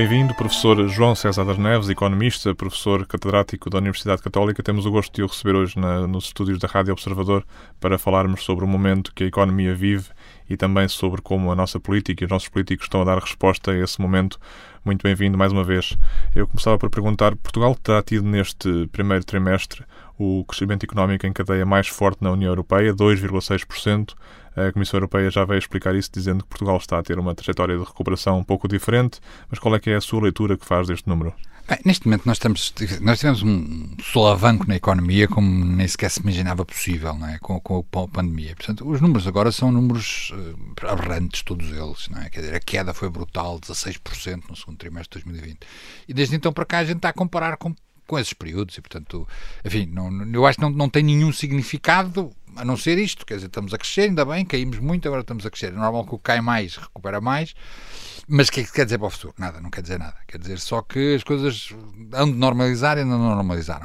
Bem-vindo, professor João César das Neves, economista, professor catedrático da Universidade Católica. Temos o gosto de o receber hoje nos estúdios da Rádio Observador para falarmos sobre o momento que a economia vive e também sobre como a nossa política e os nossos políticos estão a dar resposta a esse momento. Muito bem-vindo mais uma vez. Eu começava por perguntar, Portugal terá tido neste primeiro trimestre o crescimento económico em cadeia mais forte na União Europeia, 2,6%. A Comissão Europeia já veio explicar isso, dizendo que Portugal está a ter uma trajetória de recuperação um pouco diferente, mas qual é que é a sua leitura que faz deste número? Bem, neste momento nós tivemos um solavanco na economia como nem sequer se imaginava possível, não é? com a pandemia. Portanto, os números agora são números aberrantes, todos eles. Não é? Quer dizer, a queda foi brutal, 16% no segundo trimestre de 2020. E desde então para cá a gente está a comparar com esses períodos e, portanto, enfim, eu acho que não tem nenhum significado a não ser isto. Quer dizer, estamos a crescer, ainda bem, caímos muito, agora estamos a crescer. É normal que o que cai mais recupera mais. Mas o que é que quer dizer para o futuro? Nada, não quer dizer nada. Quer dizer só que as coisas hão de normalizar e ainda não normalizaram.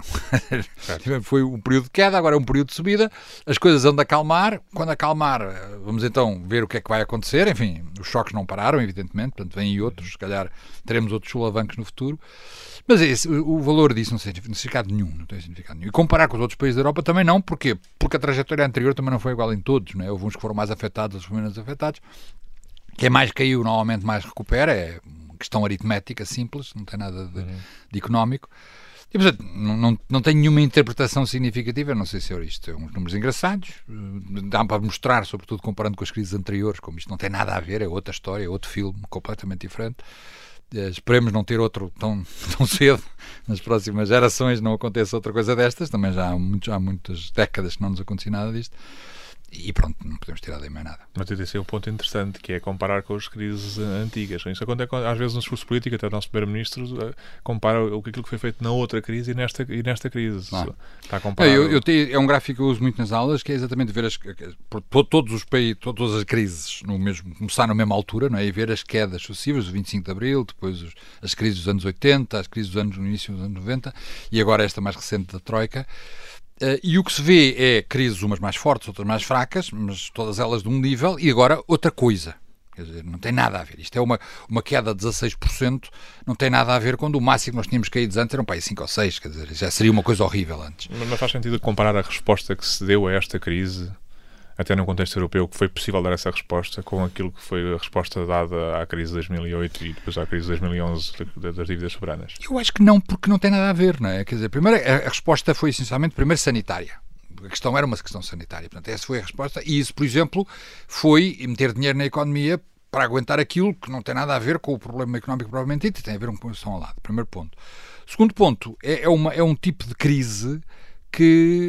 Foi um período de queda, agora é um período de subida. As coisas hão de acalmar. Quando acalmar, vamos então ver o que é que vai acontecer. Enfim, os choques não pararam, evidentemente. Portanto, vêm aí outros. Se calhar teremos outros solavancos no futuro. Mas o valor disso não tem significado nenhum. Não tem significado nenhum. E comparar com os outros países da Europa também não. Porquê? Porque a trajetória anterior também não foi igual em todos. Não é? Houve uns que foram mais afetados, outros menos afetados. Quem mais caiu, normalmente mais recupera. É uma questão aritmética simples, não tem nada de económico. E, portanto, não tem nenhuma interpretação significativa. Não sei se é isto. É uns números engraçados. Dá para mostrar, sobretudo comparando com as crises anteriores, como isto não tem nada a ver, é outra história, é outro filme, completamente diferente. Esperemos não ter outro tão cedo. Nas próximas gerações não aconteça outra coisa destas. Também já há muitas décadas que não nos acontecia nada disto. E pronto, não podemos tirar daí mais nada. Mas esse é um ponto interessante, que é comparar com as crises antigas. Isso acontece às vezes no discurso político, até o nosso primeiro-ministro compara aquilo que foi feito na outra crise e nesta crise. Está a comparar... É um gráfico que eu uso muito nas aulas, que é exatamente ver todos os países, todas as crises começar na mesma altura, não é? E ver as quedas sucessivas, o 25 de Abril, depois as crises dos anos 80, as crises no início dos anos 90 e agora esta mais recente da Troika. E o que se vê é crises umas mais fortes, outras mais fracas, mas todas elas de um nível, e agora outra coisa. Quer dizer, não tem nada a ver. Isto é uma queda de 16%, não tem nada a ver quando o máximo que nós tínhamos caído antes era um país 5 ou 6, quer dizer, já seria uma coisa horrível antes. Mas faz sentido comparar a resposta que se deu a esta crise, até no contexto europeu, que foi possível dar essa resposta, com aquilo que foi a resposta dada à crise de 2008 e depois à crise de 2011 das dívidas soberanas? Eu acho que não, porque não tem nada a ver, não é? Quer dizer, primeiro, a resposta foi essencialmente, primeiro, sanitária. A questão era uma questão sanitária. Portanto, essa foi a resposta. E isso, por exemplo, foi meter dinheiro na economia para aguentar aquilo que não tem nada a ver com o problema económico propriamente dito, tem a ver com uma posição ao lado. Primeiro ponto. Segundo ponto, é um tipo de crise que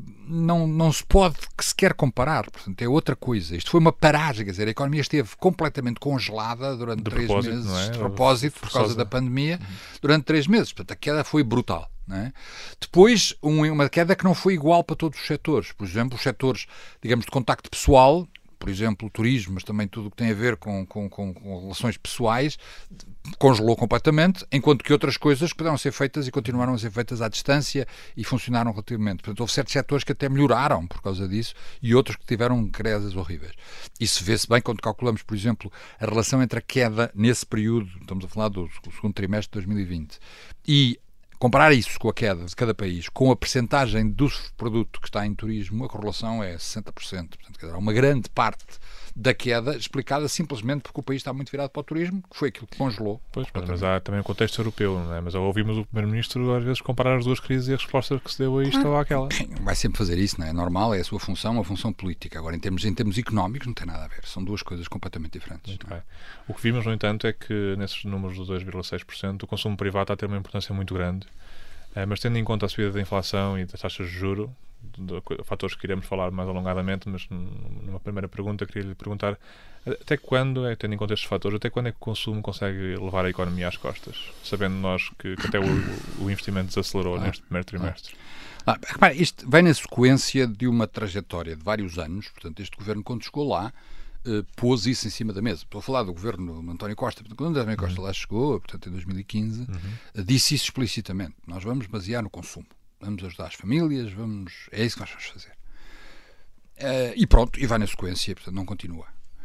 não se pode sequer comparar. Portanto, é outra coisa. Isto foi uma paragem, quer dizer, a economia esteve completamente congelada durante 3 meses, não é? De propósito, por causa da pandemia, durante 3 meses. Portanto, a queda foi brutal. Não é? Depois, uma queda que não foi igual para todos os setores. Por exemplo, os setores, digamos, de contacto pessoal, por exemplo, o turismo, mas também tudo o que tem a ver com relações pessoais, congelou completamente, enquanto que outras coisas puderam ser feitas e continuaram a ser feitas à distância e funcionaram relativamente. Portanto, houve certos setores que até melhoraram por causa disso e outros que tiveram quedas horríveis. Isso vê-se bem quando calculamos, por exemplo, a relação entre a queda nesse período, estamos a falar do segundo trimestre de 2020, e comparar isso com a queda de cada país, com a percentagem do produto que está em turismo, a correlação é 60%. Portanto, quer dizer, há uma grande parte da queda explicada simplesmente porque o país está muito virado para o turismo, que foi aquilo que congelou. Pois, mas há também o contexto europeu, não é? Mas ouvimos o Primeiro-Ministro às vezes comparar as duas crises e a resposta que se deu a isto ou àquela. Vai sempre fazer isso, não é? É normal, é a sua função, uma função política. Agora, em termos económicos, não tem nada a ver. São duas coisas completamente diferentes. Muito bem. O que vimos, no entanto, é que nesses números do 2,6%, o consumo privado está a ter uma importância muito grande. Mas tendo em conta a subida da inflação e das taxas de juros, fatores que iremos falar mais alongadamente, mas numa primeira pergunta queria lhe perguntar até quando, tendo em conta estes fatores, até quando é que o consumo consegue levar a economia às costas, sabendo nós que até o investimento desacelerou neste primeiro trimestre? Repare, isto vem na sequência de uma trajetória de vários anos. Portanto, este governo, quando chegou lá, pôs isso em cima da mesa. Estou a falar do governo de António Costa. Quando António Costa lá chegou, portanto, em 2015, disse isso explicitamente. Nós vamos basear no consumo. Vamos ajudar as famílias, é isso que nós vamos fazer. E pronto, e vai na sequência, portanto, não continua.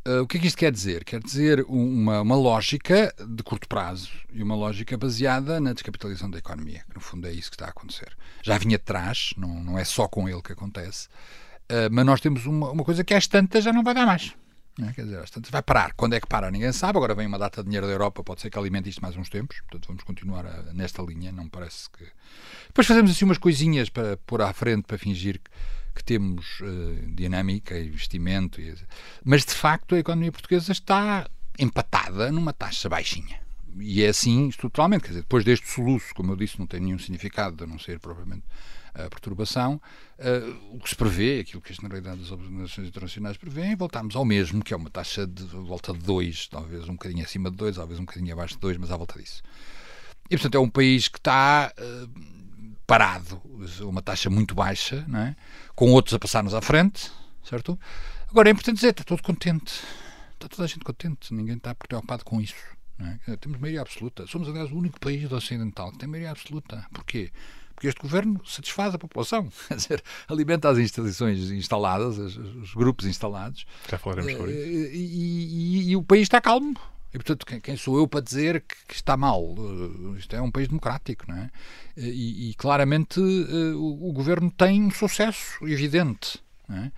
O que é que isto quer dizer? Quer dizer uma lógica de curto prazo e uma lógica baseada na descapitalização da economia, que no fundo é isso que está a acontecer. Já vinha de trás, não é só com ele que acontece, mas nós temos uma coisa que às tantas já não vai dar mais. Quer dizer, às tantas vai parar. Quando é que para? Ninguém sabe. Agora vem uma data de dinheiro da Europa, pode ser que alimente isto mais uns tempos, portanto vamos continuar nesta linha, não me parece que... Depois fazemos assim umas coisinhas para pôr à frente, para fingir que temos dinâmica, investimento, mas de facto a economia portuguesa está empatada numa taxa baixinha. E é assim estruturalmente, quer dizer, depois deste soluço, como eu disse, não tem nenhum significado, a não ser propriamente a perturbação, o que se prevê, aquilo que a generalidade das organizações internacionais prevê, voltamos ao mesmo, que é uma taxa de volta de 2, talvez um bocadinho acima de 2, talvez um bocadinho abaixo de 2, mas à volta disso. E portanto é um país que está parado, uma taxa muito baixa, não é? Com outros a passar-nos à frente, certo? Agora é importante dizer, está todo contente, está toda a gente contente, ninguém está preocupado com isso, não é? Temos maioria absoluta, somos aliás o único país ocidental que tem maioria absoluta. Porquê? Porque este governo satisfaz a população, quer dizer, alimenta as instituições instaladas, os grupos instalados. Já falaremos sobre isso. E o país está calmo. E, portanto, quem sou eu para dizer que está mal? Isto é um país democrático, não é? E claramente o governo tem um sucesso evidente, não é?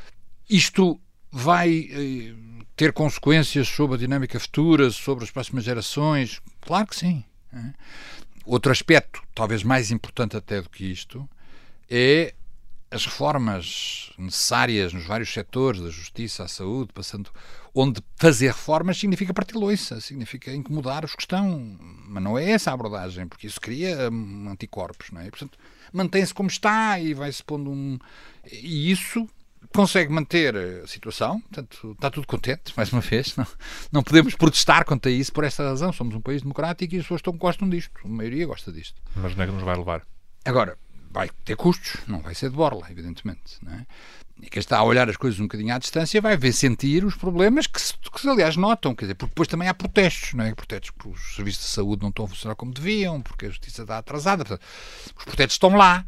Isto vai ter consequências sobre a dinâmica futura, sobre as próximas gerações? Claro que sim. Não é? Outro aspecto, talvez mais importante até do que isto, é as reformas necessárias nos vários setores, da justiça à saúde, passando, onde fazer reformas significa partir loiça, significa incomodar os que estão, mas não é essa a abordagem, porque isso cria anticorpos, não é? E, portanto, mantém-se como está e vai-se pondo e isso consegue manter a situação, portanto, está tudo contente, mais uma vez, não podemos protestar contra isso por esta razão, somos um país democrático e as pessoas gostam disto, a maioria gosta disto. Mas onde é que nos vai levar? Agora, vai ter custos, não vai ser de borla, evidentemente, não é? E quem está a olhar as coisas um bocadinho à distância vai ver sentir os problemas que se aliás notam, quer dizer, porque depois também há protestos, não é? Protestos porque os serviços de saúde não estão a funcionar como deviam, porque a justiça está atrasada, portanto, os protestos estão lá,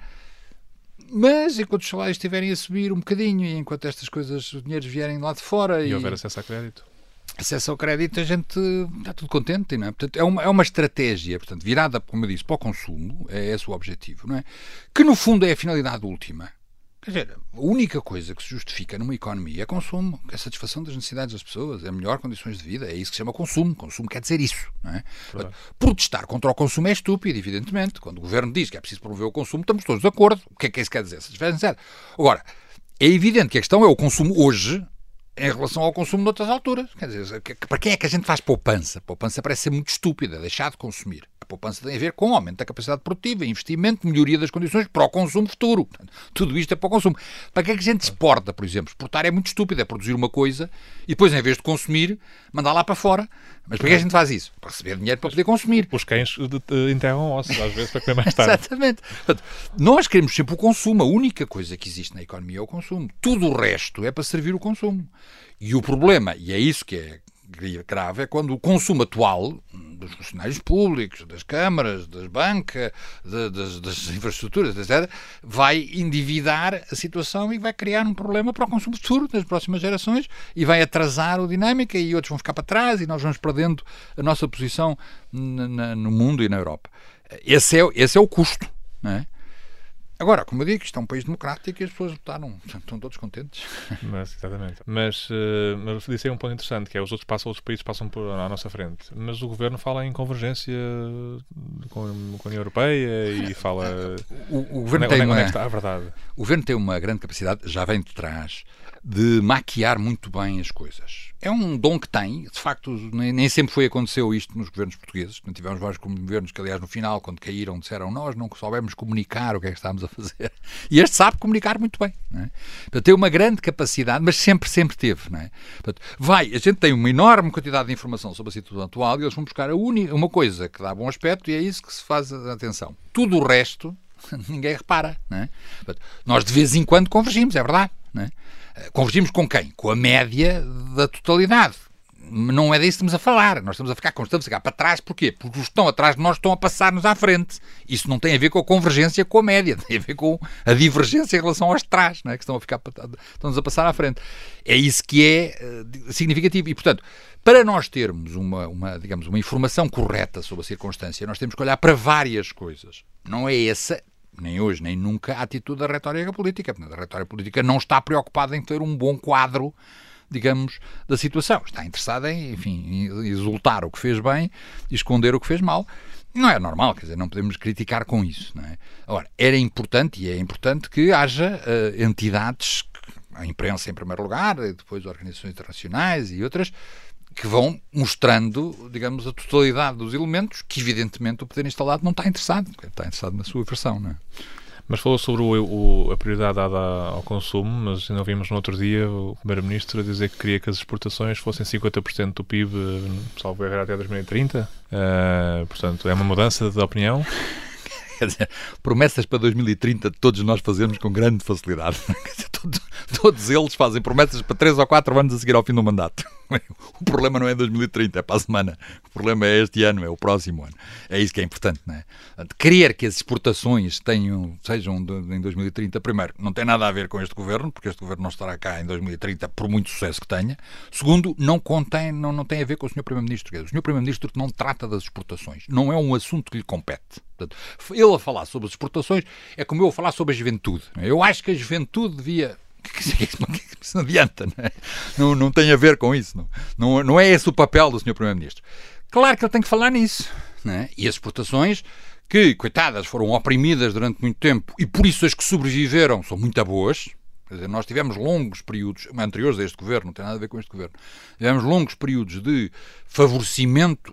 mas enquanto os salários estiverem a subir um bocadinho e enquanto estas coisas, os dinheiros vierem lá de fora e houver acesso a crédito, acesso ao crédito, a gente está tudo contente, não é? Portanto, é uma estratégia, portanto, virada, como eu disse, para o consumo, é esse o objetivo, não é? Que no fundo é a finalidade última. Quer dizer, a única coisa que se justifica numa economia é consumo, que é a satisfação das necessidades das pessoas, é melhor condições de vida, é isso que se chama consumo. Consumo quer dizer isso, não é? Claro. Protestar contra o consumo é estúpido, evidentemente. Quando o governo diz que é preciso promover o consumo, estamos todos de acordo. O que é isso quer dizer? Satisfaz a necessidade. Agora, é evidente que a questão é o consumo hoje em relação ao consumo de outras alturas. Quer dizer, para quem é que a gente faz poupança? Poupança parece ser muito estúpida, deixar de consumir. A poupança tem a ver com o aumento da capacidade produtiva, investimento, melhoria das condições para o consumo futuro. Portanto, tudo isto é para o consumo. Para que é que a gente exporta, por exemplo? Exportar é muito estúpido, é produzir uma coisa e depois, em vez de consumir, mandar lá para fora. Mas para que a gente faz isso? Para receber dinheiro para poder consumir. Os cães enterram ossos, às vezes, para comer mais tarde. Exatamente. Portanto, nós queremos sempre o consumo. A única coisa que existe na economia é o consumo. Tudo o resto é para servir o consumo. E o problema, e é isso que é grave, é quando o consumo atual dos funcionários públicos, das câmaras, das bancas, das infraestruturas, etc., vai endividar a situação e vai criar um problema para o consumo futuro das próximas gerações e vai atrasar a dinâmica e outros vão ficar para trás e nós vamos perdendo a nossa posição no mundo e na Europa. Esse é o custo, não é? Agora, como eu digo, isto é um país democrático e as pessoas votaram, estão todos contentes. Exatamente. Mas disse aí um ponto interessante, que é os outros países passam à nossa frente. Mas o governo fala em convergência com a União Europeia e fala... O governo tem onde é que está a verdade? O governo tem uma grande capacidade, já vem de trás, de maquiar muito bem as coisas. É um dom que tem, de facto, nem sempre aconteceu isto nos governos portugueses. Não tivemos vários governos que, aliás, no final, quando caíram, disseram nós não soubemos comunicar o que é que estávamos a fazer. E este sabe comunicar muito bem. Não é? Portanto, tem uma grande capacidade, mas sempre teve. Não é? Portanto, a gente tem uma enorme quantidade de informação sobre a situação atual e eles vão buscar uma coisa que dá bom aspecto e é isso que se faz a atenção. Tudo o resto, ninguém repara. Não é? Portanto, nós, de vez em quando, convergimos, é verdade. Não é? Convergimos com quem? Com a média da totalidade. não é disso que estamos a falar. Nós estamos a ficar para trás. Porquê? Porque os que estão atrás de nós estão a passar-nos à frente. Isso não tem a ver com a convergência com a média, tem a ver com a divergência em relação aos de trás, não é? Que estão-nos a passar à frente. É isso que é significativo. E, portanto, para nós termos digamos, uma informação correta sobre a circunstância, nós temos que olhar para várias coisas. Não é essa, nem hoje, nem nunca, a atitude da retórica política. A retórica política não está preocupada em ter um bom quadro, digamos, da situação. Está interessada em, enfim, em exultar o que fez bem e esconder o que fez mal. Não é normal, quer dizer, não podemos criticar com isso, não é? Agora, era importante e é importante que haja entidades, a imprensa em primeiro lugar, e depois organizações internacionais e outras, que vão mostrando, digamos, a totalidade dos elementos que, evidentemente, o poder instalado não está interessado. Está interessado na sua versão, não é? Mas falou sobre a prioridade dada ao consumo, mas ainda ouvimos no outro dia o Primeiro-Ministro a dizer que queria que as exportações fossem 50% do PIB, salvo errar, até 2030. Portanto, é uma mudança de opinião? Quer dizer, promessas para 2030 todos nós fazemos com grande facilidade. Todos eles fazem promessas para 3 ou 4 anos a seguir ao fim do mandato. O problema não é 2030, é para a semana. O problema é este ano, é o próximo ano. É isso que é importante, não é? Querer que as exportações sejam em 2030, primeiro, não tem nada a ver com este governo, porque este governo não estará cá em 2030 por muito sucesso que tenha. Segundo, não tem a ver com o Sr. Primeiro-Ministro. O Sr. Primeiro-Ministro não trata das exportações. Não é um assunto que lhe compete. Portanto, ele a falar sobre as exportações é como eu a falar sobre a juventude. Eu acho que a juventude devia... Isso não adianta, não é? Não tem a ver com isso. Não é esse o papel do Sr. Primeiro-Ministro. Claro que ele tem que falar nisso, não é? E as exportações, que, coitadas, foram oprimidas durante muito tempo e por isso as que sobreviveram são muito boas. Quer dizer, nós tivemos longos períodos, anteriores a este governo, não tem nada a ver com este governo, tivemos longos períodos de favorecimento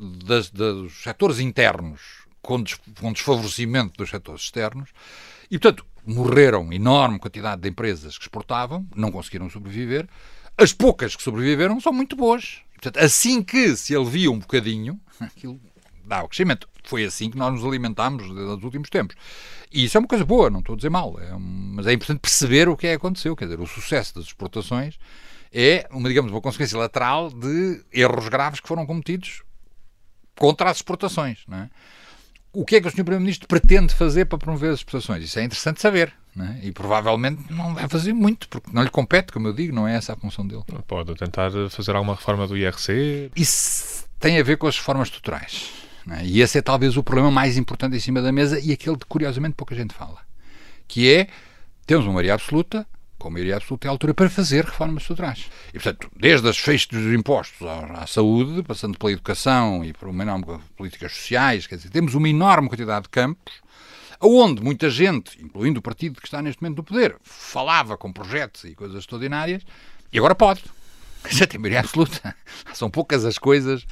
dos setores internos com desfavorecimento dos setores externos e, portanto, morreram enorme quantidade de empresas que exportavam, não conseguiram sobreviver. As poucas que sobreviveram são muito boas. E, portanto, assim que se alivia um bocadinho, aquilo dá o crescimento. Foi assim que nós nos alimentámos nos últimos tempos. E isso é uma coisa boa, não estou a dizer mal. Mas é importante perceber o que é que aconteceu. Quer dizer, o sucesso das exportações é uma consequência lateral de erros graves que foram cometidos contra as exportações, não é? O que é que o Sr. Primeiro-Ministro pretende fazer para promover as exportações? Isso é interessante saber, não é? E provavelmente não vai fazer muito, porque não lhe compete, como eu digo, não é essa a função dele. Pode tentar fazer alguma reforma do IRC? Isso tem a ver com as reformas estruturais, não é? E esse é talvez o problema mais importante em cima da mesa e aquele de, curiosamente, pouca gente fala. Que é, temos uma maioria absoluta, com a maioria absoluta é a altura para fazer reformas estruturais. E, portanto, desde as feixes dos impostos à saúde, passando pela educação e por uma enorme políticas sociais, quer dizer, temos uma enorme quantidade de campos, onde muita gente, incluindo o partido que está neste momento no poder, falava com projetos e coisas extraordinárias, e agora pode. Já tem maioria absoluta. São poucas as coisas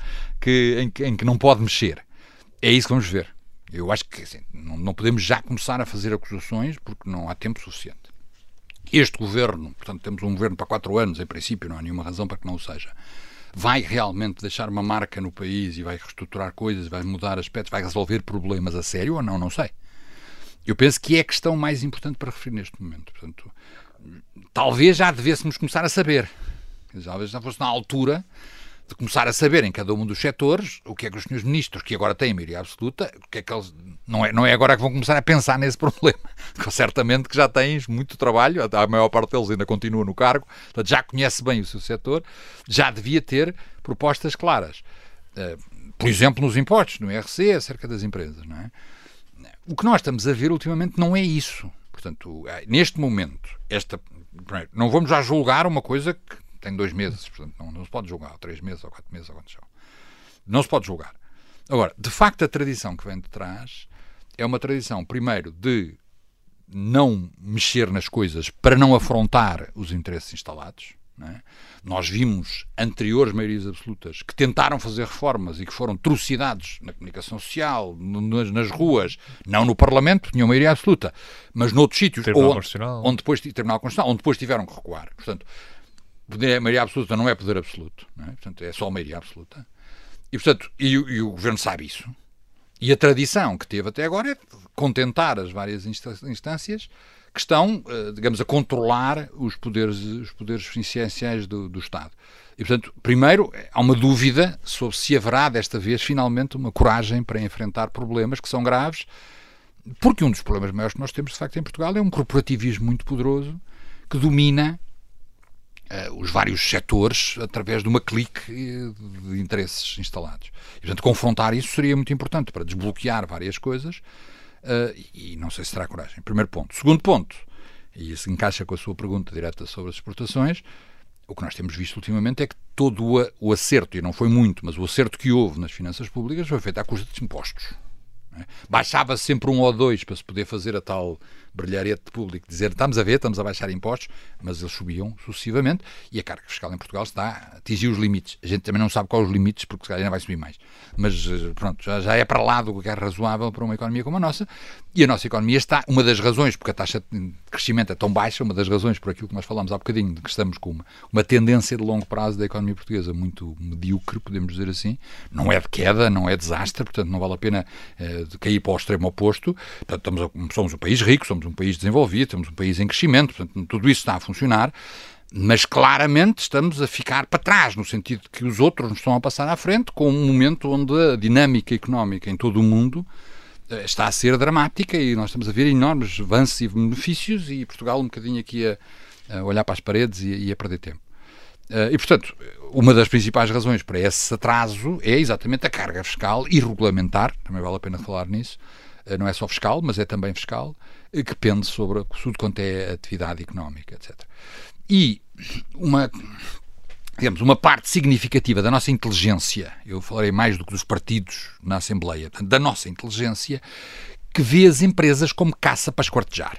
em que não pode mexer. É isso que vamos ver. Eu acho que assim, não podemos já começar a fazer acusações, porque não há tempo suficiente. Este governo, portanto temos um governo para 4 anos, em princípio não há nenhuma razão para que não o seja, vai realmente deixar uma marca no país e vai reestruturar coisas, vai mudar aspectos, vai resolver problemas a sério ou não? Não sei. Eu penso que é a questão mais importante para referir neste momento. Portanto, talvez já devêssemos começar a saber. Talvez já fosse na altura de começar a saber em cada um dos setores o que é que os senhores ministros, que agora têm maioria absoluta, o que é que eles... Não é agora que vão começar a pensar nesse problema. Certamente que já tens muito trabalho, a maior parte deles ainda continua no cargo, portanto, já conhece bem o seu setor, já devia ter propostas claras. Por exemplo, nos impostos, no IRC, acerca das empresas. Não é? O que nós estamos a ver ultimamente não é isso. Portanto, neste momento, não vamos já julgar uma coisa que tem 2 meses, portanto não se pode julgar, ou 3 meses, ou 4 meses, ou quantos são. Não se pode julgar. Agora, de facto, a tradição que vem de trás é uma tradição, primeiro, de não mexer nas coisas para não afrontar os interesses instalados. Não é? Nós vimos anteriores maiorias absolutas que tentaram fazer reformas e que foram trucidados na comunicação social, nas ruas, não no Parlamento, tinham maioria absoluta, mas noutros sítios, onde depois Tribunal Constitucional, onde depois tiveram que recuar. Portanto, a maioria absoluta não é poder absoluto, não é? Portanto, é só a maioria absoluta. E, portanto, o Governo sabe isso. E a tradição que teve até agora é contentar as várias instâncias que estão, digamos, a controlar os poderes essenciais do Estado. E, portanto, primeiro, há uma dúvida sobre se haverá, desta vez, finalmente, uma coragem para enfrentar problemas que são graves, porque um dos problemas maiores que nós temos, de facto, em Portugal é um corporativismo muito poderoso que domina os vários setores através de uma clique de interesses instalados. E, portanto, confrontar isso seria muito importante para desbloquear várias coisas e não sei se terá coragem. Primeiro ponto. Segundo ponto, e isso encaixa com a sua pergunta direta sobre as exportações, o que nós temos visto ultimamente é que todo o acerto, e não foi muito, mas o acerto que houve nas finanças públicas foi feito à custa dos impostos. Baixava sempre 1 ou 2 para se poder fazer a tal brilharete público, dizer estamos a baixar impostos, mas eles subiam sucessivamente e a carga fiscal em Portugal está a atingir os limites. A gente também não sabe quais os limites, porque se calhar ainda vai subir mais. Mas pronto, já é para lá do que é razoável para uma economia como a nossa. E a nossa economia está, uma das razões, porque a taxa de crescimento é tão baixa, uma das razões por aquilo que nós falámos há bocadinho, de que estamos com uma tendência de longo prazo da economia portuguesa muito medíocre, podemos dizer assim. Não é de queda, não é desastre, portanto não vale a pena cair para o extremo oposto. Portanto, somos um país rico, somos um país desenvolvido, somos um país em crescimento, portanto tudo isso está a funcionar, mas claramente estamos a ficar para trás, no sentido de que os outros nos estão a passar à frente, com um momento onde a dinâmica económica em todo o mundo está a ser dramática e nós estamos a ver enormes avanços e benefícios e Portugal um bocadinho aqui a olhar para as paredes e a perder tempo. E, portanto, uma das principais razões para esse atraso é exatamente a carga fiscal e regulamentar, também vale a pena falar nisso, não é só fiscal, mas é também fiscal, que pende sobre tudo quanto é atividade económica, etc. E uma parte significativa da nossa inteligência, eu falarei mais do que dos partidos na Assembleia, da nossa inteligência, que vê as empresas como caça para esquartejar.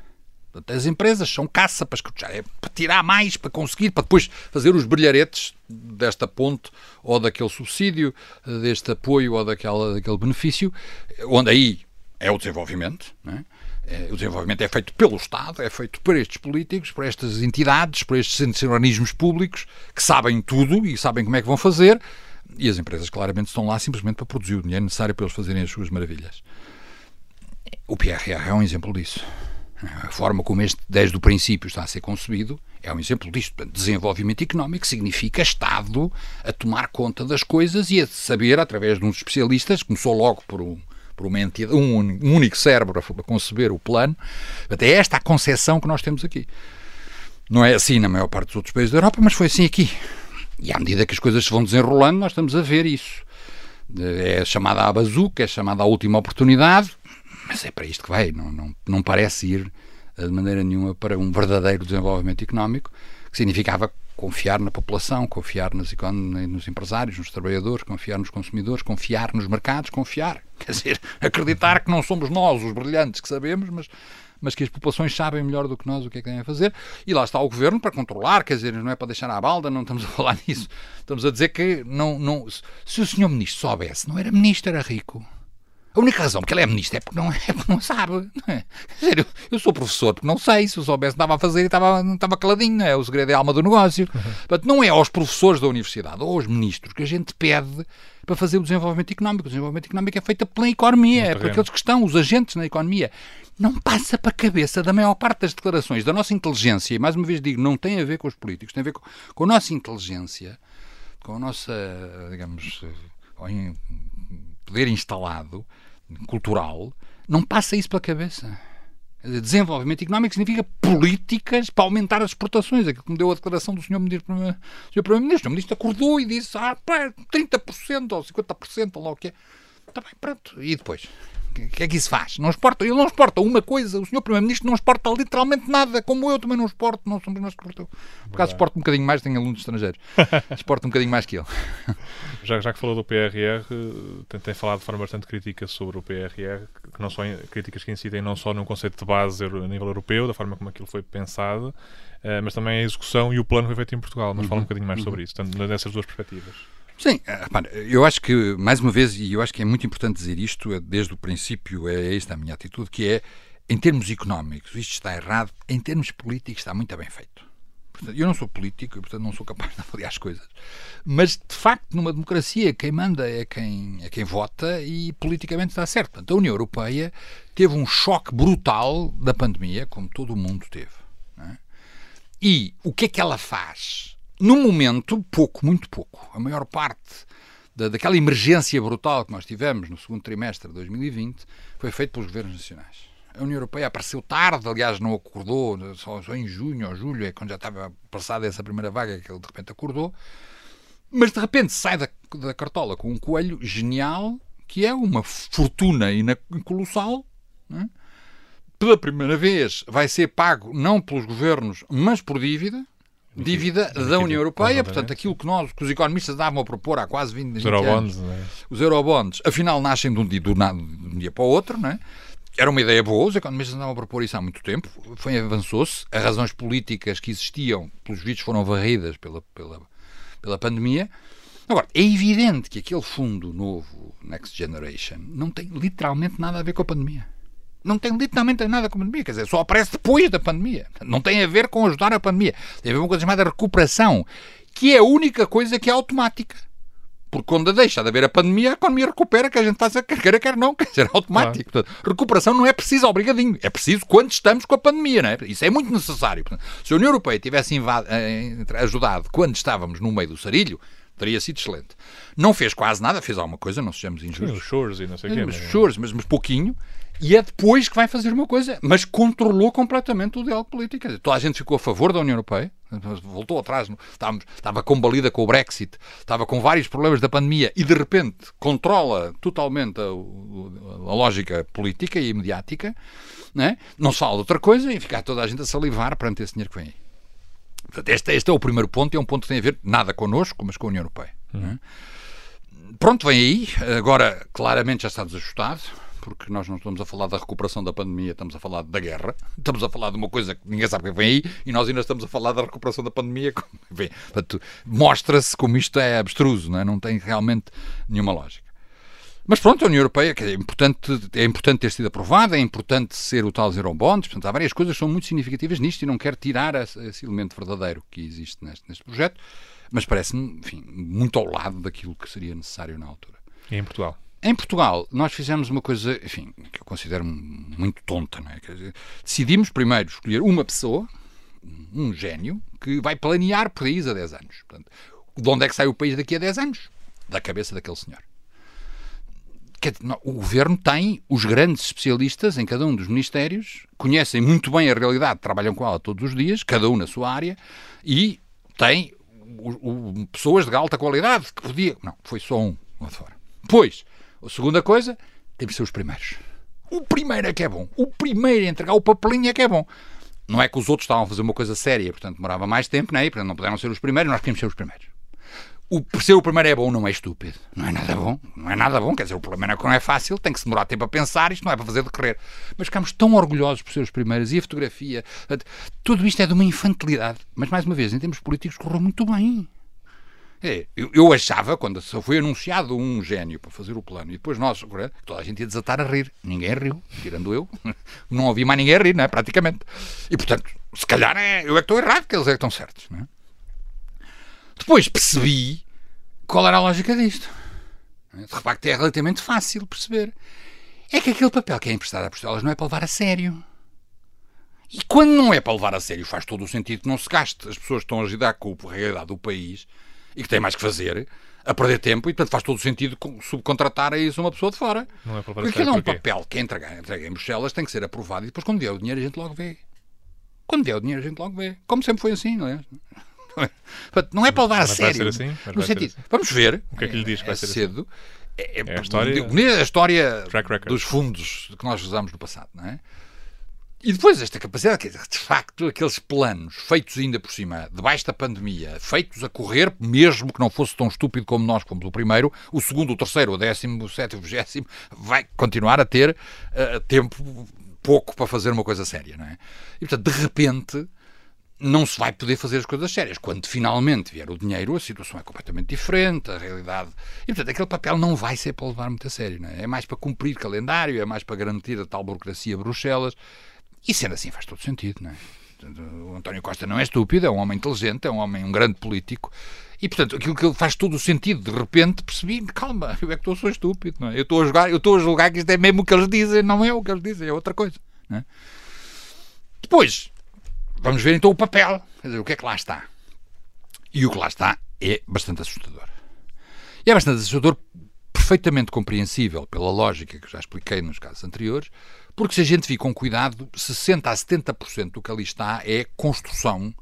As empresas são caça para esquartejar, é para tirar mais, para conseguir, para depois fazer os brilharetes desta ponte ou daquele subsídio, deste apoio ou daquele benefício, onde aí é o desenvolvimento, não é? O desenvolvimento é feito pelo Estado, é feito por estes políticos, por estas entidades, por estes organismos públicos que sabem tudo e sabem como é que vão fazer e as empresas claramente estão lá simplesmente para produzir o dinheiro necessário para eles fazerem as suas maravilhas. O PRR é um exemplo disso. A forma como este, desde o princípio, está a ser concebido é um exemplo disto. Desenvolvimento económico significa Estado a tomar conta das coisas e a saber, através de uns especialistas, começou logo por uma entidade, um único cérebro a conceber o plano. É esta a concepção que nós temos aqui. Não é assim na maior parte dos outros países da Europa, mas foi assim aqui. E à medida que as coisas se vão desenrolando, nós estamos a ver isso. É chamada a bazuca, é chamada a última oportunidade, mas é para isto que vai. Não parece ir de maneira nenhuma para um verdadeiro desenvolvimento económico, que significava confiar na população, confiar nos empresários, nos trabalhadores, confiar nos consumidores, confiar nos mercados, confiar. Quer dizer, acreditar que não somos nós os brilhantes que sabemos, mas que as populações sabem melhor do que nós o que é que têm a fazer. E lá está o Governo para controlar, quer dizer, não é para deixar à balda, não estamos a falar nisso. Estamos a dizer que se o Sr. Ministro soubesse, não era Ministro, era rico. A única razão porque ele é ministro é porque não sabe. Não é? Quer dizer, eu sou professor porque não sei. Se eu soubesse, estava a fazer e estava caladinho. Não é? O segredo é a alma do negócio. Portanto, não é aos professores da universidade ou aos ministros que a gente pede para fazer o desenvolvimento económico. O desenvolvimento económico é feito pela economia, é para aqueles que estão, os agentes na economia. Não passa para a cabeça da maior parte das declarações da nossa inteligência, e mais uma vez digo, não tem a ver com os políticos, tem a ver com a nossa inteligência, com a nossa, digamos, poder instalado, cultural, não passa isso pela cabeça. Desenvolvimento económico significa políticas para aumentar as exportações. Aquilo que me deu a declaração do Sr. Primeiro-Ministro. O Sr. Ministro acordou e disse 30% ou 50%, ou lá o que é. Está bem, pronto. E depois? O que é que isso faz? Não exporta. Ele não exporta uma coisa. O Sr. Primeiro-Ministro não exporta literalmente nada. Como eu também não exporto. Não somos nós que exportamos. Por acaso exporto um bocadinho mais, tenho alunos estrangeiros. Exporto um bocadinho mais que ele. Já que falou do PRR, tem falado de forma bastante crítica sobre o PRR, que não são críticas que incidem não só num conceito de base a nível europeu, da forma como aquilo foi pensado, mas também a execução e o plano foi feito em Portugal. Mas fala um bocadinho mais sobre isso, nessas duas perspectivas. Sim, eu acho que, mais uma vez, e eu acho que é muito importante dizer isto, desde o princípio é esta a minha atitude, que é, em termos económicos, isto está errado, em termos políticos está muito bem feito. Eu não sou político e, portanto, não sou capaz de avaliar as coisas. Mas, de facto, numa democracia, quem manda é quem vota e politicamente está certo. Portanto, a União Europeia teve um choque brutal da pandemia, como todo o mundo teve. Não é? E o que é que ela faz? No momento, muito pouco. A maior parte daquela emergência brutal que nós tivemos no segundo trimestre de 2020 foi feito pelos governos nacionais. A União Europeia apareceu tarde, aliás não acordou, só em junho ou julho, é quando já estava passada essa primeira vaga que ele de repente acordou, mas de repente sai da cartola com um coelho genial, que é uma fortuna colossal, não é? Pela primeira vez vai ser pago não pelos governos, mas por dívida da União Europeia, portanto aquilo que os economistas davam a propor há quase 20 anos, os eurobonds, afinal nascem de um dia para o outro, não é? Era uma ideia boa, os economistas andavam a propor isso há muito tempo, avançou-se, as razões políticas que existiam, pelos vistos, foram varridas pela pandemia. Agora, é evidente que aquele fundo novo, Next Generation, não tem literalmente nada a ver com a pandemia. Não tem literalmente nada com a pandemia, quer dizer, só aparece depois da pandemia. Não tem a ver com ajudar a pandemia. Tem a ver com uma coisa chamada recuperação, que é a única coisa que é automática. Porque quando deixa de haver a economia recupera, que a gente faça quer não, quer dizer, automático. Claro. Portanto, recuperação não é preciso obrigadinho, é preciso quando estamos com a pandemia, não é? Isso é muito necessário. Portanto, se a União Europeia tivesse ajudado quando estávamos no meio do sarilho, teria sido excelente. Não fez quase nada, fez alguma coisa, não sejamos injustos. Os Shores e não sei o quê. Os Shores, mas pouquinho. E é depois que vai fazer uma coisa, mas controlou completamente o diálogo político. Toda a gente ficou a favor da União Europeia, voltou atrás, estava combalida com o Brexit, estava com vários problemas da pandemia e de repente controla totalmente a lógica política e mediática, não se fala de outra coisa e fica toda a gente a salivar perante esse dinheiro que vem aí. Portanto, este é o primeiro ponto, e é um ponto que tem a ver nada connosco, mas com a União Europeia. Pronto, vem aí, agora claramente já está desajustado, porque nós não estamos a falar da recuperação da pandemia, estamos a falar da guerra, estamos a falar de uma coisa que ninguém sabe o que vem aí, e nós ainda estamos a falar da recuperação da pandemia. Portanto, mostra-se como isto é abstruso, não tem realmente nenhuma lógica. Mas pronto, a União Europeia é importante ter sido aprovada, é importante ser o tal eurobonds, portanto há várias coisas que são muito significativas nisto e não quero tirar esse elemento verdadeiro que existe neste projeto, mas parece-me, enfim, muito ao lado daquilo que seria necessário na altura. E em Portugal? Em Portugal, nós fizemos uma coisa, enfim, que eu considero muito tonta, não é? Quer dizer, decidimos primeiro escolher uma pessoa, um gênio, que vai planear o país a 10 anos. Portanto, de onde é que sai o país daqui a 10 anos? Da cabeça daquele senhor. O governo tem os grandes especialistas em cada um dos ministérios, conhecem muito bem a realidade, trabalham com ela todos os dias, cada um na sua área, e tem pessoas de alta qualidade que podia... Não, foi só um lá de fora. Pois... A segunda coisa, temos de ser os primeiros. O primeiro é que é bom. O primeiro a entregar o papelinho é que é bom. Não é que os outros estavam a fazer uma coisa séria, portanto demorava mais tempo, não é? Portanto não puderam ser os primeiros, nós queríamos ser os primeiros. Ser o primeiro é bom não é estúpido. Não é nada bom. Não é nada bom. Quer dizer, o problema é que não é fácil, tem que se demorar tempo a pensar, isto não é para fazer de correr. Mas ficamos tão orgulhosos por ser os primeiros, e a fotografia, tudo isto é de uma infantilidade. Mas mais uma vez, em termos políticos, correu muito bem. Eu achava, quando foi anunciado um gênio para fazer o plano, e depois nós, toda a gente ia desatar a rir. Ninguém riu, tirando eu. Não havia mais ninguém a rir, não é? Praticamente. E, portanto, se calhar eu é que estou errado, que eles é que estão certos. Não é? Depois percebi qual era a lógica disto. De facto, é relativamente fácil perceber. É que aquele papel que é emprestado a Bruxelas não é para levar a sério. E quando não é para levar a sério, faz todo o sentido que não se gaste. As pessoas estão a lidar com a realidade do país e que têm mais que fazer, a perder tempo, e portanto faz todo o sentido subcontratar a isso uma pessoa de fora. Não é para porque aquilo é um papel que é entregue em Bruxelas, tem que ser aprovado, e depois quando vier o dinheiro a gente logo vê. Quando vier o dinheiro a gente logo vê. Como sempre foi assim, não é? Não é para levar a sério. Vai ser assim? No sentido, vamos ver. O que é que lhe diz que vai ser cedo. Assim? A história dos fundos que nós usámos no passado, não é? E depois esta capacidade, de facto, aqueles planos feitos ainda por cima, debaixo da pandemia, feitos a correr, mesmo que não fosse tão estúpido como nós fomos o primeiro, o segundo, o terceiro, o 17º, o 20º, vai continuar a ter tempo pouco para fazer uma coisa séria, não é? E, portanto, de repente, não se vai poder fazer as coisas sérias. Quando finalmente vier o dinheiro, a situação é completamente diferente, a realidade... E, portanto, aquele papel não vai ser para levar muito a sério, não é? É mais para cumprir calendário, é mais para garantir a tal burocracia Bruxelas... E sendo assim faz todo sentido, não é? O António Costa não é estúpido, é um homem inteligente, é um grande político. E, portanto, aquilo que faz todo o sentido. De repente percebi, calma, eu é que sou estúpido. Não é? Eu estou a julgar que isto é mesmo o que eles dizem. Não é o que eles dizem, é outra coisa. Não é? Depois, vamos ver então o papel. Quer dizer, o que é que lá está? E o que lá está é bastante assustador. E é bastante assustador, perfeitamente compreensível pela lógica que eu já expliquei nos casos anteriores, porque se a gente vir com cuidado, 60% a 70% do que ali está é construção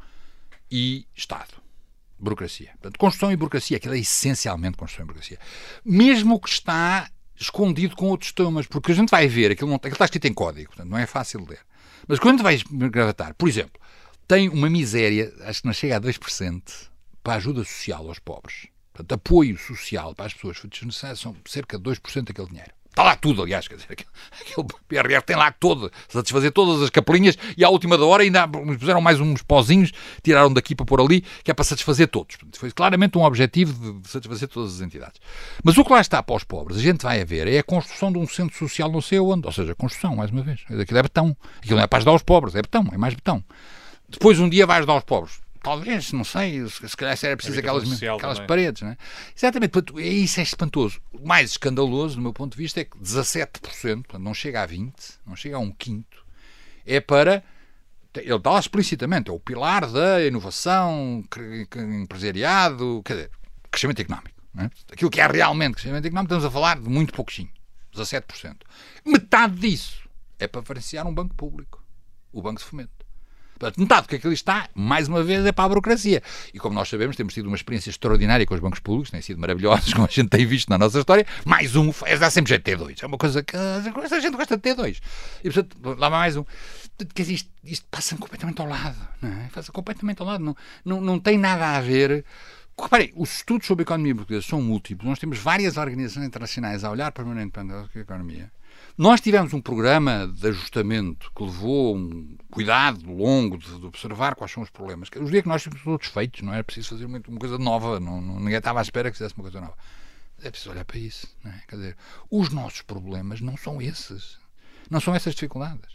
e Estado. Burocracia. Portanto, construção e burocracia, aquilo é essencialmente construção e burocracia. Mesmo o que está escondido com outros temas, porque a gente vai ver, aquilo está escrito em código, portanto não é fácil de ler. Mas quando vai gravatar, por exemplo, tem uma miséria, acho que não chega a 2%, para a ajuda social aos pobres. Portanto, apoio social para as pessoas necessárias são cerca de 2% daquele dinheiro. Está lá tudo, aliás, quer dizer, aquele PRR tem lá todo, satisfazer todas as capelinhas e à última da hora ainda puseram mais uns pozinhos, tiraram daqui para pôr ali, que é para satisfazer todos. Portanto, foi claramente um objetivo de satisfazer todas as entidades. Mas o que lá está para os pobres, a gente vai a ver, é a construção de um centro social não sei onde, ou seja, construção, mais uma vez. Aquilo é betão. Aquilo não é para ajudar os pobres, é betão, é mais betão. Depois um dia vai ajudar os pobres. Talvez, não sei, se calhar era preciso aquelas paredes, não é? Exatamente, isso é espantoso. O mais escandaloso, do meu ponto de vista, é que 17%, portanto, não chega a 20%, não chega a 1/5, é para, ele dá lá explicitamente, é o pilar da inovação, empresariado, quer dizer, crescimento económico. Não é? Aquilo que é realmente crescimento económico, estamos a falar de muito pouquinho, 17%. Metade disso é para financiar um banco público, o Banco de Fomento. Metade do que aquilo está, mais uma vez, é para a burocracia. E como nós sabemos, temos tido uma experiência extraordinária com os bancos públicos, têm sido maravilhosos, como a gente tem visto na nossa história. Mais um, dá sempre jeito de ter dois. É uma coisa que a gente gosta de ter dois. E, portanto, lá vai mais um. Quer dizer, isto passa completamente ao lado. Não é? Passa completamente ao lado. Não tem nada a ver. Reparem, os estudos sobre a economia portuguesa são múltiplos. Nós temos várias organizações internacionais a olhar permanentemente para a economia. Nós tivemos um programa de ajustamento que levou um cuidado longo de observar quais são os problemas. Os diagnósticos são todos feitos, não era preciso fazer uma coisa nova, ninguém estava à espera que fizesse uma coisa nova. É preciso olhar para isso. Não é? Quer dizer, os nossos problemas não são esses. Não são essas dificuldades.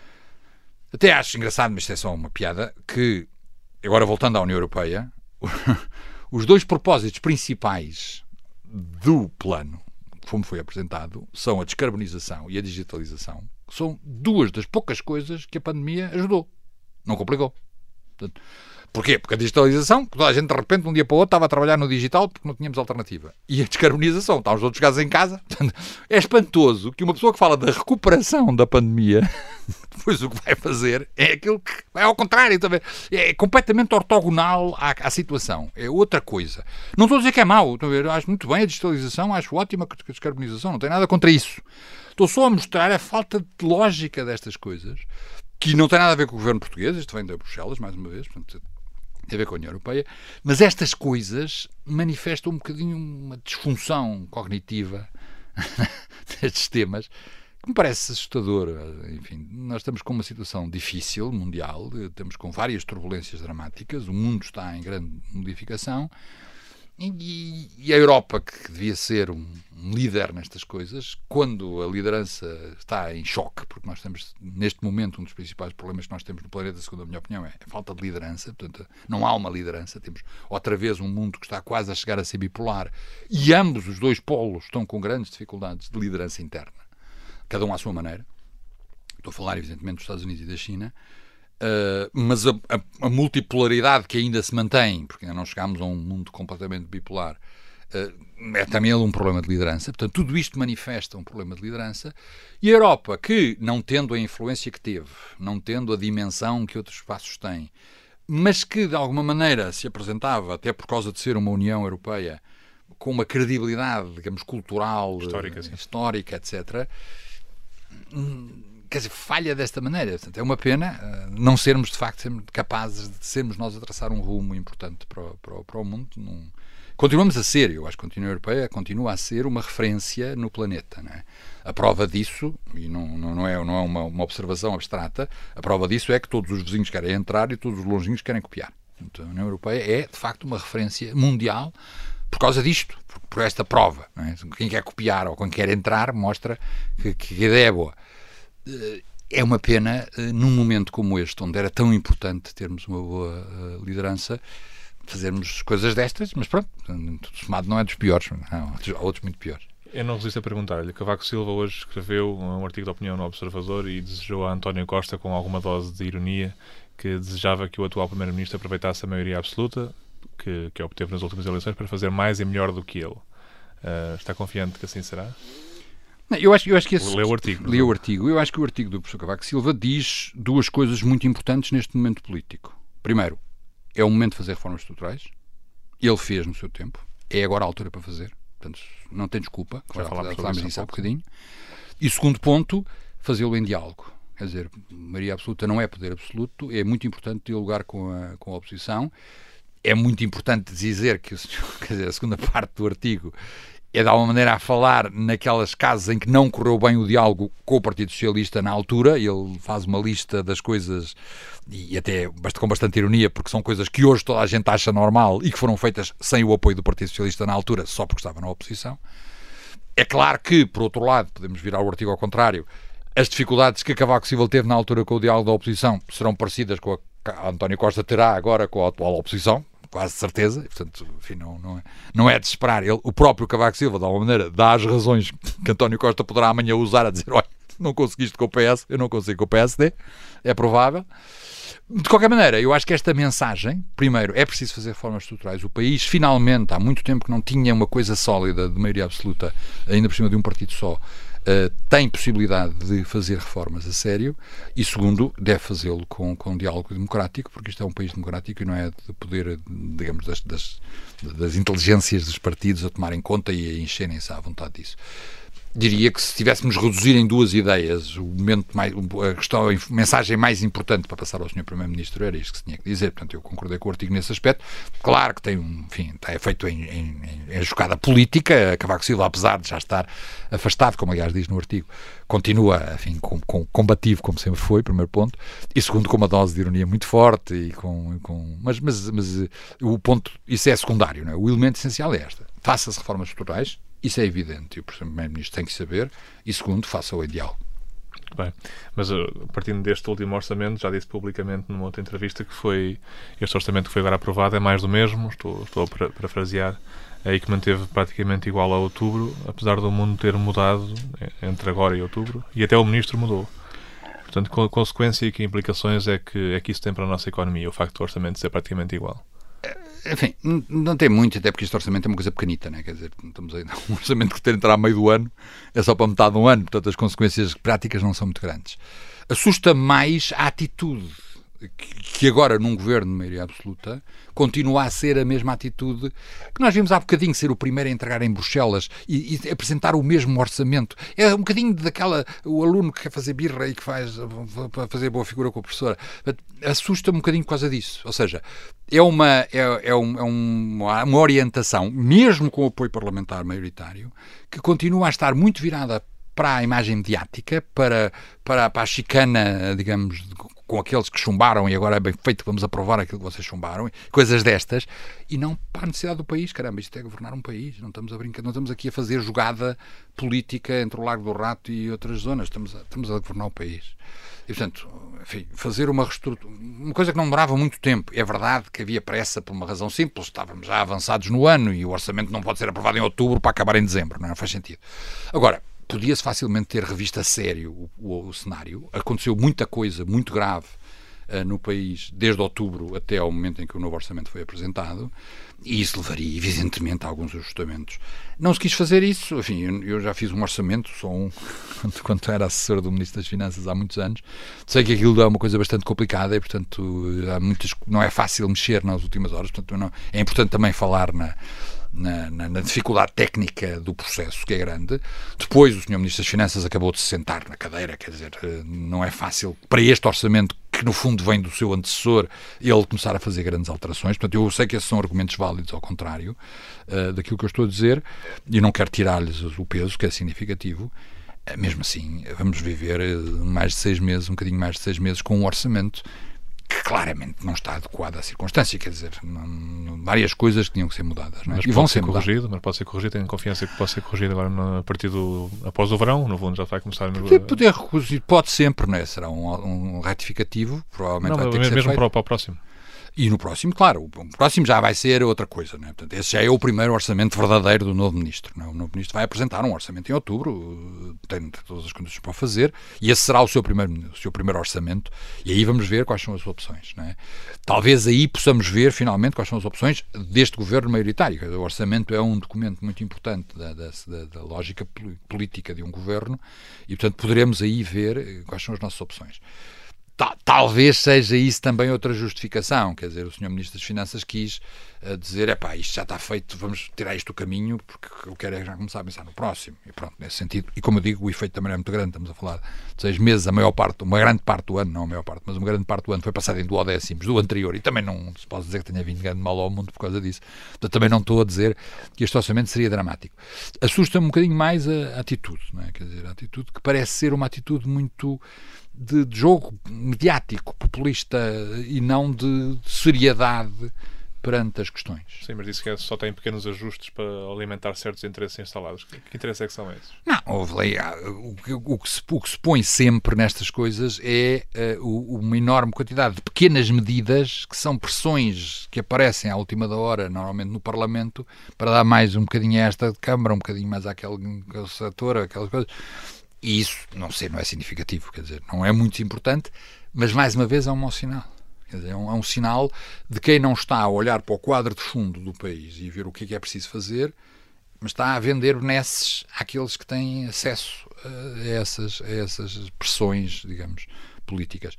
Até acho engraçado, mas isto é só uma piada, que, agora voltando à União Europeia, os dois propósitos principais do plano, como foi apresentado, são a descarbonização e a digitalização, que são duas das poucas coisas que a pandemia ajudou. Não complicou. Portanto, porquê? Porque a digitalização, toda a gente de repente, de um dia para o outro, estava a trabalhar no digital porque não tínhamos alternativa. E a descarbonização, estavam os outros casos em casa. Portanto, é espantoso que uma pessoa que fala da recuperação da pandemia, depois o que vai fazer é aquilo que é ao contrário. Também. É completamente ortogonal à situação. É outra coisa. Não estou a dizer que é mau. Eu acho muito bem a digitalização, acho ótima a descarbonização, não tem nada contra isso. Estou só a mostrar a falta de lógica destas coisas, que não tem nada a ver com o governo português, isto vem de Bruxelas, mais uma vez, portanto, tem a ver com a União Europeia, mas estas coisas manifestam um bocadinho uma disfunção cognitiva destes temas, que me parece assustador. Enfim, nós estamos com uma situação difícil, mundial, estamos com várias turbulências dramáticas, o mundo está em grande modificação, e a Europa, que devia ser um líder nestas coisas, quando a liderança está em choque, porque nós temos, neste momento, um dos principais problemas que nós temos no planeta, segundo a minha opinião, é a falta de liderança. Portanto, não há uma liderança. Temos outra vez um mundo que está quase a chegar a ser bipolar, e ambos os dois polos estão com grandes dificuldades de liderança interna, cada um à sua maneira. Estou a falar, evidentemente, dos Estados Unidos e da China. Mas a multipolaridade que ainda se mantém, porque ainda não chegámos a um mundo completamente bipolar, é também um problema de liderança. Portanto, tudo isto manifesta um problema de liderança. E a Europa, que, não tendo a influência que teve, não tendo a dimensão que outros espaços têm, mas que, de alguma maneira, se apresentava, até por causa de ser uma União Europeia, com uma credibilidade, digamos, cultural, histórica, etc., quer dizer, falha desta maneira. Portanto, é uma pena não sermos, de facto, capazes de sermos nós a traçar um rumo importante para o mundo. Continuamos a ser, eu acho que a União Europeia continua a ser uma referência no planeta. Não é? A prova disso, e não é uma observação abstrata, a prova disso é que todos os vizinhos querem entrar e todos os longinhos querem copiar. Portanto, a União Europeia é, de facto, uma referência mundial por causa disto, por esta prova. Não é? Quem quer copiar ou quem quer entrar mostra que a ideia é boa. é uma pena, num momento como este, onde era tão importante termos uma boa liderança, fazermos coisas destas, mas pronto, somado não é dos piores, há outros muito piores. Eu não resisto a perguntar-lhe. Cavaco Silva hoje escreveu um artigo de opinião no Observador e desejou a António Costa, com alguma dose de ironia, que desejava que o atual Primeiro-Ministro aproveitasse a maioria absoluta que obteve nas últimas eleições para fazer mais e melhor do que ele. Está confiante que assim será? Não, eu acho que leu o artigo. Li o artigo. Eu acho que o artigo do professor Cavaco Silva diz duas coisas muito importantes neste momento político. Primeiro, é o momento de fazer reformas estruturais. Ele fez no seu tempo. É agora a altura para fazer. Portanto, não tem desculpa. Já falámos disso há bocadinho. E segundo ponto, fazê-lo em diálogo. Quer dizer, maioria absoluta não é poder absoluto. É muito importante dialogar com a oposição. É muito importante dizer que quer dizer, a segunda parte do artigo é de alguma maneira a falar naquelas casos em que não correu bem o diálogo com o Partido Socialista na altura. Ele faz uma lista das coisas, e até com bastante ironia, porque são coisas que hoje toda a gente acha normal e que foram feitas sem o apoio do Partido Socialista na altura, só porque estava na oposição. É claro que, por outro lado, podemos virar o artigo ao contrário, as dificuldades que Cavaco Silva teve na altura com o diálogo da oposição serão parecidas com a que António Costa terá agora com a atual oposição, quase certeza, e, portanto, enfim, não é de esperar. O próprio Cavaco Silva, de alguma maneira, dá as razões que António Costa poderá amanhã usar a dizer, olha, não conseguiste com o PS, eu não consigo com o PSD, é provável. De qualquer maneira, eu acho que esta mensagem, primeiro, é preciso fazer reformas estruturais. O país, finalmente, há muito tempo que não tinha uma coisa sólida de maioria absoluta, ainda por cima de um partido só, tem possibilidade de fazer reformas a sério e, segundo, deve fazê-lo com diálogo democrático, porque isto é um país democrático e não é de poder, digamos, das inteligências dos partidos a tomarem conta e a encherem-se à vontade disso. Diria que se tivéssemos reduzir em duas ideias a mensagem mais importante para passar ao Sr. Primeiro-Ministro era isto que se tinha que dizer. Portanto, eu concordei com o artigo nesse aspecto. Claro que tem está feito em jogada política. Cavaco Silva, apesar de já estar afastado, como aliás diz no artigo, continua, enfim, combativo como sempre foi, primeiro ponto. E segundo, com uma dose de ironia muito forte. Mas o ponto, isso é secundário, não é? O elemento essencial é esta. Faça-se reformas estruturais. Isso é evidente, e o Primeiro-Ministro tem que saber, e segundo, faça-o em diálogo. Bem, mas partindo deste último orçamento, já disse publicamente numa outra entrevista que este orçamento que foi agora aprovado é mais do mesmo, estou a parafrasear, aí que manteve praticamente igual a outubro, apesar do mundo ter mudado entre agora e outubro, e até o Ministro mudou. Portanto, com a consequência e que implicações é que isso tem para a nossa economia, o facto do orçamento ser praticamente igual? Enfim, não tem muito, até porque este orçamento é uma coisa pequenita, né? Quer dizer, estamos aí um orçamento que tem de entrar a meio do ano, é só para metade do ano, portanto as consequências práticas não são muito grandes. Assusta mais a atitude que agora num governo de maioria absoluta continua a ser a mesma atitude que nós vimos há bocadinho, ser o primeiro a entregar em Bruxelas e apresentar o mesmo orçamento. É um bocadinho o aluno que quer fazer birra e que faz para fazer boa figura com a professora. Assusta-me um bocadinho por causa disso. Ou seja, é uma orientação, mesmo com o apoio parlamentar maioritário, que continua a estar muito virada para a imagem mediática, para a chicana, digamos, com aqueles que chumbaram e agora é bem feito, vamos aprovar aquilo que vocês chumbaram, coisas destas, e não para a necessidade do país. Caramba, isto é governar um país, não estamos a brincar, não estamos aqui a fazer jogada política entre o Largo do Rato e outras zonas, estamos a governar o país. E, portanto, enfim, fazer uma coisa que não demorava muito tempo. É verdade que havia pressa por uma razão simples, estávamos já avançados no ano e o orçamento não pode ser aprovado em outubro para acabar em dezembro, não faz sentido. Agora, podia-se facilmente ter revisto a sério o cenário. Aconteceu muita coisa muito grave no país desde outubro até ao momento em que o novo orçamento foi apresentado, e isso levaria evidentemente a alguns ajustamentos. Não se quis fazer isso. Enfim, eu já fiz um orçamento, quando era assessor do Ministro das Finanças há muitos anos. Sei que aquilo é uma coisa bastante complicada e, portanto, não é fácil mexer nas últimas horas. Portanto, é importante também falar na dificuldade técnica do processo, que é grande. Depois o Sr. Ministro das Finanças acabou de se sentar na cadeira, quer dizer, não é fácil para este orçamento, que no fundo vem do seu antecessor, ele começar a fazer grandes alterações. Portanto, eu sei que esses são argumentos válidos, ao contrário daquilo que eu estou a dizer, e não quero tirar-lhes o peso, que é significativo. Mesmo assim, vamos viver mais de 6 meses, um bocadinho mais de 6 meses, com um orçamento claramente não está adequada à circunstância, quer dizer, várias coisas que tinham que ser mudadas, não é? Mas e vão ser corrigido, mas pode ser corrigido, tenho confiança que pode ser corrigido agora a partir após o verão, no fundo já vai começar poder corrigir, pode sempre, não é? Será um retificativo, provavelmente vai ter que ser mesmo feito. Para o próximo. E no próximo, claro, o próximo já vai ser outra coisa, não é? Portanto, esse já é o primeiro orçamento verdadeiro do novo ministro, não é? O novo ministro vai apresentar um orçamento em outubro, tem todas as condições para o fazer, e esse será o seu primeiro orçamento, e aí vamos ver quais são as opções, não é? Talvez aí possamos ver, finalmente, quais são as opções deste governo maioritário. O orçamento é um documento muito importante da lógica política de um governo, e, portanto, poderemos aí ver quais são as nossas opções. Talvez seja isso também outra justificação, quer dizer, o Sr. Ministro das Finanças quis dizer, isto já está feito, vamos tirar isto do caminho, porque eu quero já começar a pensar no próximo, e pronto, nesse sentido, e como eu digo, o efeito também é muito grande, estamos a falar de 6 meses, uma grande parte do ano, não a maior parte, mas uma grande parte do ano foi passada em duodécimos do anterior, e também não se pode dizer que tenha vindo grande mal ao mundo por causa disso, então também não estou a dizer que este orçamento seria dramático. Assusta-me um bocadinho mais a atitude, não é? Quer dizer, a atitude que parece ser uma atitude muito de jogo mediático, populista e não de seriedade perante as questões. Sim, mas disse que só tem pequenos ajustes para alimentar certos interesses instalados. Que interesses é que são esses? Não, o que se põe sempre nestas coisas é uma enorme quantidade de pequenas medidas que são pressões que aparecem à última da hora, normalmente no Parlamento, para dar mais um bocadinho a esta Câmara, um bocadinho mais àquele setor, aquelas coisas. E isso, não é significativo, quer dizer, não é muito importante, mas mais uma vez é um mau sinal. Quer dizer, é um sinal de quem não está a olhar para o quadro de fundo do país e ver o que é preciso fazer, mas está a vender benesses àqueles que têm acesso a essas pressões, digamos, políticas.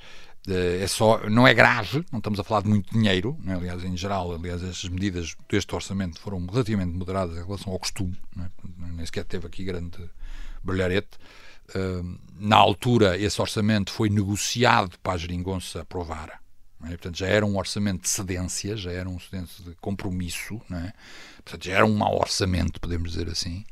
Não é grave, não estamos a falar de muito dinheiro, não é? Aliás, em geral, estas medidas deste orçamento foram relativamente moderadas em relação ao costume, não é? Nem sequer teve aqui grande brilharete. Na altura, esse orçamento foi negociado para a Geringonça aprovar. Não é? Portanto, já era um orçamento de cedência, já era um orçamento de compromisso. Não é? Portanto, já era um mau orçamento, podemos dizer assim.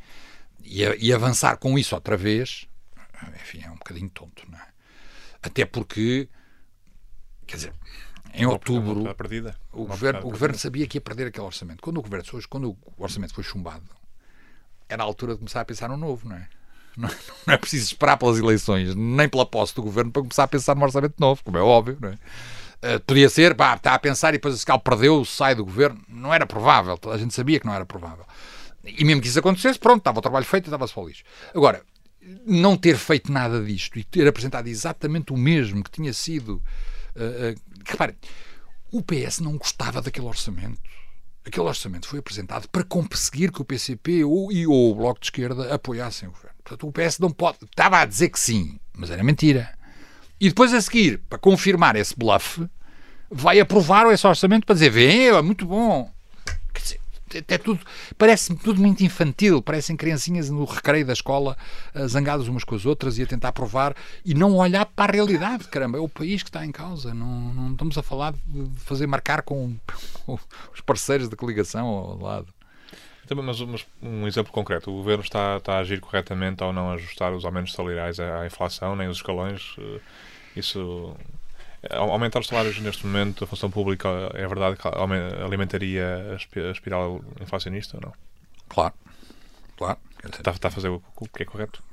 E avançar com isso outra vez, enfim, é um bocadinho tonto. Não é? Até porque, quer dizer, em outubro, o governo sabia que ia perder aquele orçamento. Quando o orçamento foi chumbado, era a altura de começar a pensar no novo, não é? Não é preciso esperar pelas eleições, nem pela posse do governo para começar a pensar num orçamento novo, como é óbvio, não é? Podia ser, está a pensar e depois esse cal perdeu, sai do governo. Não era provável, toda a gente sabia que não era provável. E mesmo que isso acontecesse, pronto, estava o trabalho feito e estava-se para o lixo. Agora, não ter feito nada disto e ter apresentado exatamente o mesmo que tinha sido... Reparem, o PS não gostava daquele orçamento. Aquele orçamento foi apresentado para conseguir que o PCP ou o Bloco de Esquerda apoiassem o governo. Portanto, o PS não pode... Estava a dizer que sim, mas era mentira. E depois a seguir, para confirmar esse bluff, vai aprovar esse orçamento para dizer, vem, é muito bom. Quer dizer, parece-me tudo muito infantil, parecem criancinhas no recreio da escola zangadas umas com as outras e a tentar provar e não olhar para a realidade. Caramba, é o país que está em causa, não estamos a falar de fazer marcar com os parceiros da coligação ao lado. Mas um exemplo concreto, o governo está a agir corretamente ao não ajustar os aumentos salariais à inflação, nem os escalões. Isso... Aumentar os salários neste momento da função pública, é verdade que alimentaria a espiral inflacionista ou não? Claro. Está a fazer o que é correto?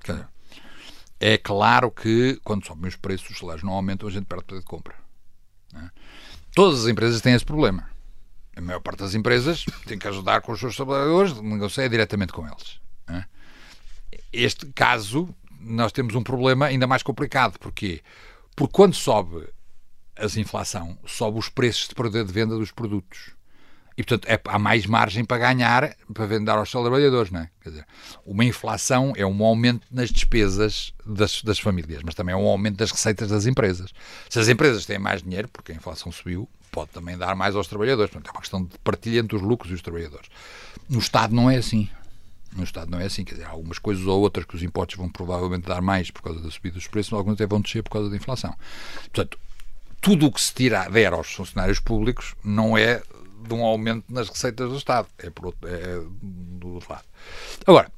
É claro que quando sobem os preços, os salários não aumentam, a gente perde poder de compra. Não é? Todas as empresas têm esse problema. A maior parte das empresas tem que ajudar com os seus trabalhadores, negocia diretamente com eles. Não é? Este caso, nós temos um problema ainda mais complicado. Porquê? Porque quando sobe a inflação, sobe os preços de poder de venda dos produtos. E, portanto, há mais margem para ganhar, para vender aos trabalhadores, não é? Quer dizer, uma inflação é um aumento nas despesas das famílias, mas também é um aumento das receitas das empresas. Se as empresas têm mais dinheiro, porque a inflação subiu, pode também dar mais aos trabalhadores. Portanto, é uma questão de partilha entre os lucros e os trabalhadores. No Estado não é assim. Quer dizer, há algumas coisas ou outras que os impostos vão provavelmente dar mais por causa da subida dos preços, alguns até vão descer por causa da inflação. Portanto, tudo o que se der aos funcionários públicos não é de um aumento nas receitas do Estado, é do outro lado. Agora,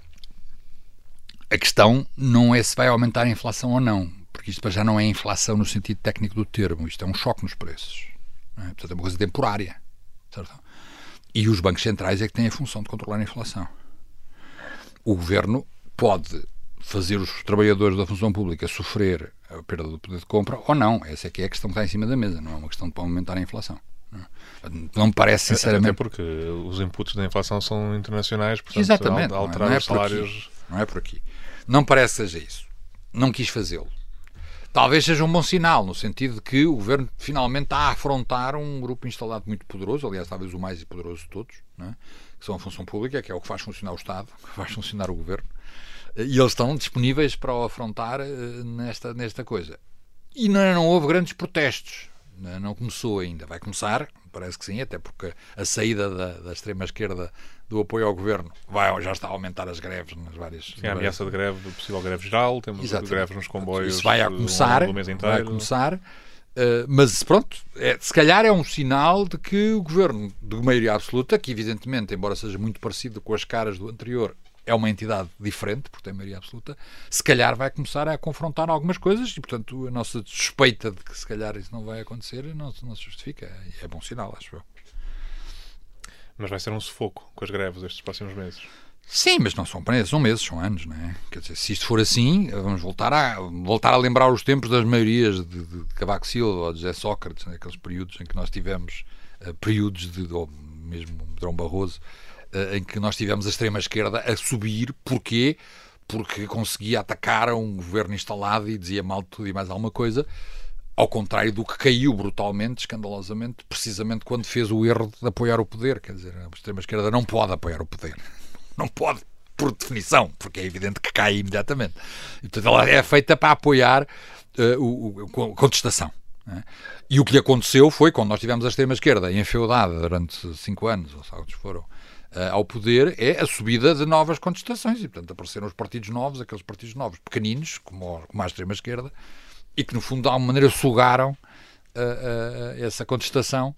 a questão não é se vai aumentar a inflação ou não, porque isto já não é inflação no sentido técnico do termo, isto é um choque nos preços. não é? Portanto, é uma coisa temporária. Certo? E os bancos centrais é que têm a função de controlar a inflação. O governo pode fazer os trabalhadores da função pública sofrer a perda do poder de compra ou não. Essa é que é a questão que está em cima da mesa, não é uma questão de aumentar a inflação. Não me parece, sinceramente... Até porque os inputs da inflação são internacionais, portanto, exatamente, alterar não é os salários... Não é por aqui. Não parece que seja isso. Não quis fazê-lo. Talvez seja um bom sinal, no sentido de que o governo finalmente está a afrontar um grupo instalado muito poderoso, aliás, talvez o mais poderoso de todos, não é? Que são a função pública, que é o que faz funcionar o Estado, que faz funcionar o governo. E eles estão disponíveis para o afrontar nesta coisa. E não houve grandes protestos. Não começou ainda. Vai começar, parece que sim, até porque a saída da extrema-esquerda do apoio ao governo já está a aumentar as greves nas várias... Sim, a ameaça de greve, possível greve geral, temos greves nos comboios. Isso vai a começar, do mês inteiro. vai começar. Mas pronto, se calhar é um sinal de que o governo de maioria absoluta, que evidentemente, embora seja muito parecido com as caras do anterior, é uma entidade diferente, porque tem maioria absoluta, se calhar vai começar a confrontar algumas coisas e, portanto, a nossa suspeita de que se calhar isso não vai acontecer não se justifica. É bom sinal, acho eu. Mas vai ser um sufoco com as greves estes próximos meses. Sim, mas não são meses, são anos, não é? Quer dizer, se isto for assim, vamos voltar a lembrar os tempos das maiorias de Cavaco Silva ou de José Sócrates, né? Aqueles períodos em que nós tivemos ou mesmo Drão Barroso, em que nós tivemos a extrema-esquerda a subir. Porquê? Porque conseguia atacar um governo instalado e dizia mal de tudo e mais alguma coisa, ao contrário do que caiu brutalmente, escandalosamente, precisamente quando fez o erro de apoiar o poder. Quer dizer, a extrema-esquerda não pode apoiar o poder. Não pode, por definição, porque é evidente que cai imediatamente. E, portanto, ela é feita para apoiar a contestação. Né? E o que lhe aconteceu foi, quando nós tivemos a extrema-esquerda enfeudada durante 5 anos, ou quantos foram, ao poder, é a subida de novas contestações. E, portanto, apareceram os partidos novos, aqueles partidos novos, pequeninos, como a extrema-esquerda, e que, no fundo, de alguma maneira, sugaram essa contestação,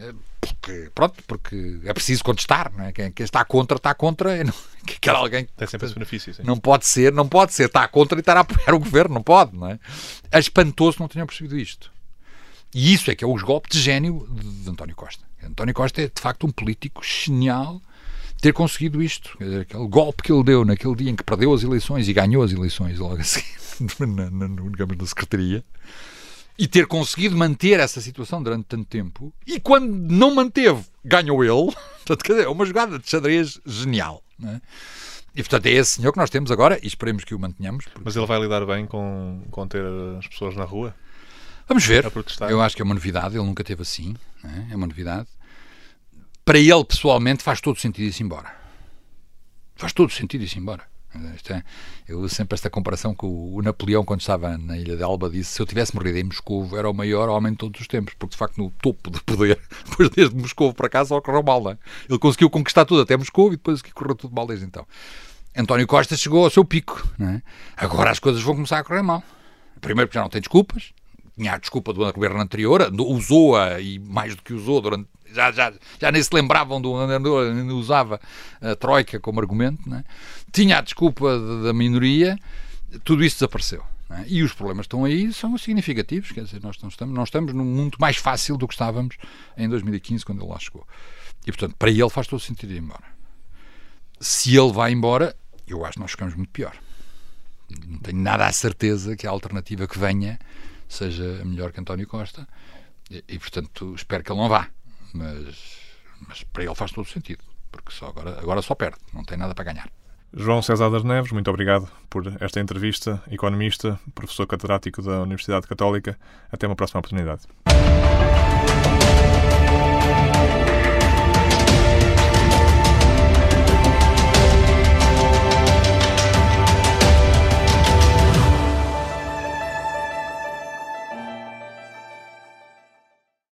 porque é preciso contestar, não é? Quem está contra, quer alguém... Tem sempre esse benefício, sim. Não pode ser, está contra e estar a apoiar o governo, não pode, não é? É espantoso não tenham percebido isto. E isso é que é os golpes de gênio de António Costa. António Costa é, de facto, um político genial ter conseguido isto. Quer dizer, aquele golpe que ele deu naquele dia em que perdeu as eleições e ganhou as eleições logo assim, digamos, na secretaria, e ter conseguido manter essa situação durante tanto tempo, e quando não manteve, ganhou ele. Portanto, quer dizer, é uma jogada de xadrez genial, não é? E, portanto, é esse senhor que nós temos agora e esperemos que o mantenhamos. Porque... Mas ele vai lidar bem com ter as pessoas na rua? Vamos ver. A protestar? Eu acho que é uma novidade, ele nunca teve assim, não é? É uma novidade. Para ele, pessoalmente, faz todo sentido ir-se embora. Faz todo sentido ir-se embora. Eu uso sempre esta comparação que o Napoleão, quando estava na Ilha de Elba, disse: se eu tivesse morrido em Moscou, era o maior homem de todos os tempos, porque de facto no topo de poder, depois desde Moscou para cá só correu mal, não é? Ele conseguiu conquistar tudo até Moscou e depois correu tudo mal desde então. António Costa chegou ao seu pico, não é? Agora as coisas vão começar a correr mal. Primeiro porque já não tem desculpas, tinha a desculpa do governo anterior, usou-a e mais do que usou durante... Já nem se lembravam ainda usava a Troika como argumento, não é? Tinha a desculpa da minoria, tudo isso desapareceu, não é? E os problemas estão aí, são significativos, quer dizer, nós não estamos num mundo mais fácil do que estávamos em 2015, quando ele lá chegou. E, portanto, para ele faz todo sentido ir embora. Se ele vai embora, eu acho que nós ficamos muito pior. Não tenho nada a certeza que a alternativa que venha seja melhor que António Costa e portanto, espero que ele não vá. Mas para ele faz todo sentido, porque agora só perde, não tem nada para ganhar. João César das Neves, muito obrigado por esta entrevista. Economista, professor catedrático da Universidade Católica. Até uma próxima oportunidade.